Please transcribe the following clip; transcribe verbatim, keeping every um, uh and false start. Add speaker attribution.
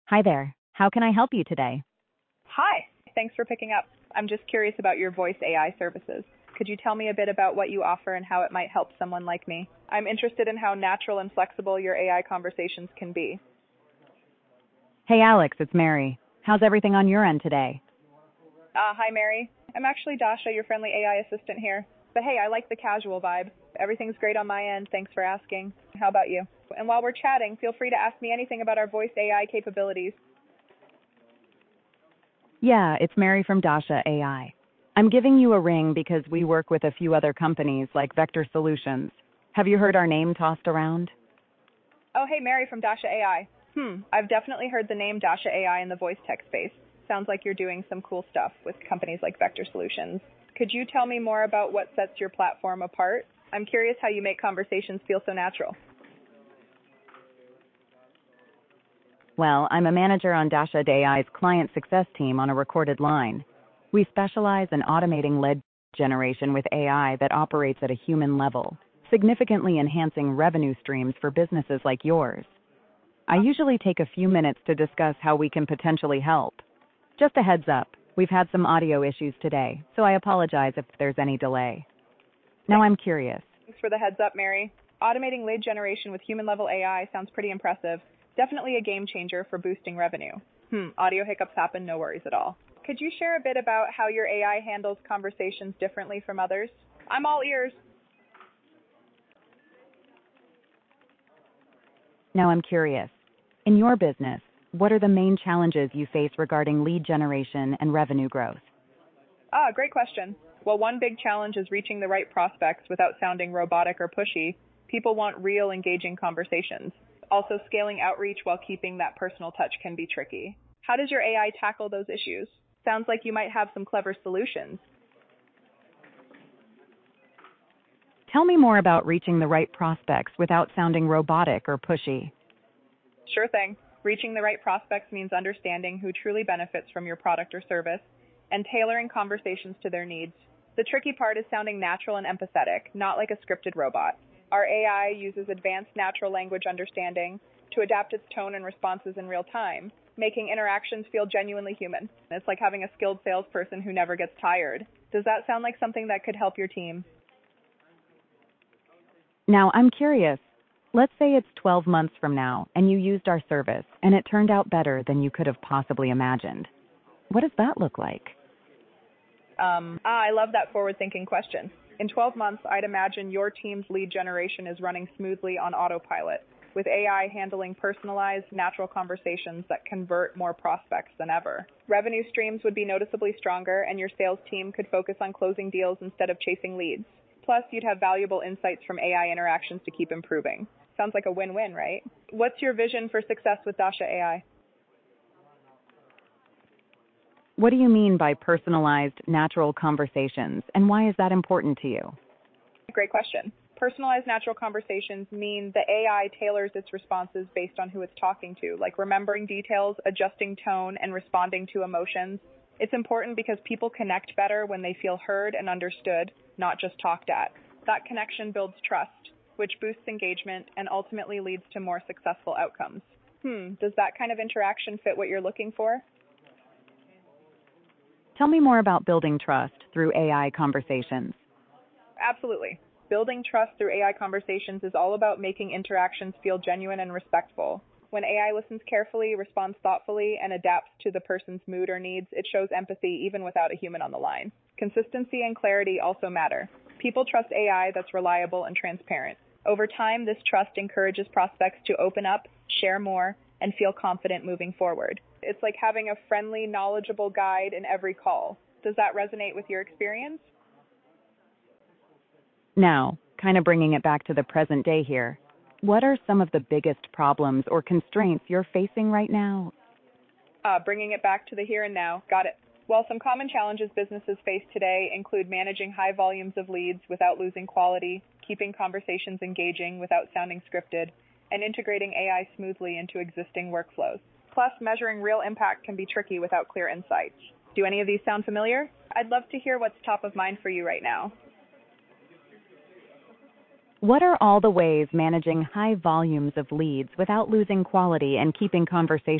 Speaker 1: Hi there. How can I help you today?
Speaker 2: Hi. Thanks for picking up. I'm just curious about your voice A I services. Could you tell me a bit about what you offer and how it might help someone like me? I'm interested in how natural and flexible your A I conversations can be.
Speaker 1: Hey, Alex, it's Mary. How's everything on your end today?
Speaker 2: Uh, hi, Mary. I'm actually Dasha, your friendly A I assistant here. But hey, I like the casual vibe. Everything's great on my end. Thanks for asking. How about you? And while we're chatting, feel free to ask me anything about our voice A I capabilities.
Speaker 1: Yeah, it's Mary from Dasha A I. I'm giving you a ring because we work with a few other companies like Vector Solutions. Have you heard our name tossed around?
Speaker 2: Oh, hey, Mary from Dasha A I. Hmm, I've definitely heard the name Dasha A I in the voice tech space. Sounds like you're doing some cool stuff with companies like Vector Solutions. Could you tell me more about what sets your platform apart? I'm curious how you make conversations feel so natural.
Speaker 1: Well, I'm a manager on Dasha A I's client success team on a recorded line. We specialize in automating lead generation with A I that operates at a human level, significantly enhancing revenue streams for businesses like yours. I usually take a few minutes to discuss how we can potentially help. Just a heads up, we've had some audio issues today, so I apologize if there's any delay. Now I'm curious.
Speaker 2: Thanks for the heads up, Mary. Automating lead generation with human-level A I sounds pretty impressive. Definitely a game changer for boosting revenue. Hmm, audio hiccups happen, no worries at all. Could you share a bit about how your A I handles conversations differently from others? I'm all ears.
Speaker 1: Now I'm curious. In your business, what are the main challenges you face regarding lead generation and revenue growth?
Speaker 2: Ah, great question. Well, one big challenge is reaching the right prospects without sounding robotic or pushy. People want real, engaging conversations. Also, scaling outreach while keeping that personal touch can be tricky. How does your A I tackle those issues? Sounds like you might have some clever solutions.
Speaker 1: Tell me more about reaching the right prospects without sounding robotic or pushy.
Speaker 2: Sure thing. Reaching the right prospects means understanding who truly benefits from your product or service and tailoring conversations to their needs. The tricky part is sounding natural and empathetic, not like a scripted robot. Our A I uses advanced natural language understanding to adapt its tone and responses in real time, making interactions feel genuinely human. It's like having a skilled salesperson who never gets tired. Does that sound like something that could help your team?
Speaker 1: Now I'm curious. Let's say it's twelve months from now and you used our service and it turned out better than you could have possibly imagined. What does that look like?
Speaker 2: Um, ah, I love that forward-thinking question. In twelve months, I'd imagine your team's lead generation is running smoothly on autopilot, with A I handling personalized, natural conversations that convert more prospects than ever. Revenue streams would be noticeably stronger, and your sales team could focus on closing deals instead of chasing leads. Plus, you'd have valuable insights from A I interactions to keep improving. Sounds like a win-win, right? What's your vision for success with Dasha A I?
Speaker 1: What do you mean by personalized, natural conversations, and why is that important to you?
Speaker 2: Great question. Personalized natural conversations mean the A I tailors its responses based on who it's talking to, like remembering details, adjusting tone, and responding to emotions. It's important because people connect better when they feel heard and understood, not just talked at. That connection builds trust, which boosts engagement and ultimately leads to more successful outcomes. Hmm, does that kind of interaction fit what you're looking for?
Speaker 1: Tell me more about building trust through A I conversations.
Speaker 2: Absolutely. Building trust through A I conversations is all about making interactions feel genuine and respectful. When A I listens carefully, responds thoughtfully, and adapts to the person's mood or needs, it shows empathy even without a human on the line. Consistency and clarity also matter. People trust A I that's reliable and transparent. Over time, this trust encourages prospects to open up, share more, and feel confident moving forward. It's like having a friendly, knowledgeable guide in every call. Does that resonate with your experience?
Speaker 1: Now, kind of bringing it back to the present day here, what are some of the biggest problems or constraints you're facing right now?
Speaker 2: Uh, bringing it back to the here and now. Got it. Well, some common challenges businesses face today include managing high volumes of leads without losing quality, keeping conversations engaging without sounding scripted, and integrating A I smoothly into existing workflows. Plus, measuring real impact can be tricky without clear insights. Do any of these sound familiar? I'd love to hear what's top of mind for you right now.
Speaker 1: What are all the ways managing high volumes of leads without losing quality and keeping conversations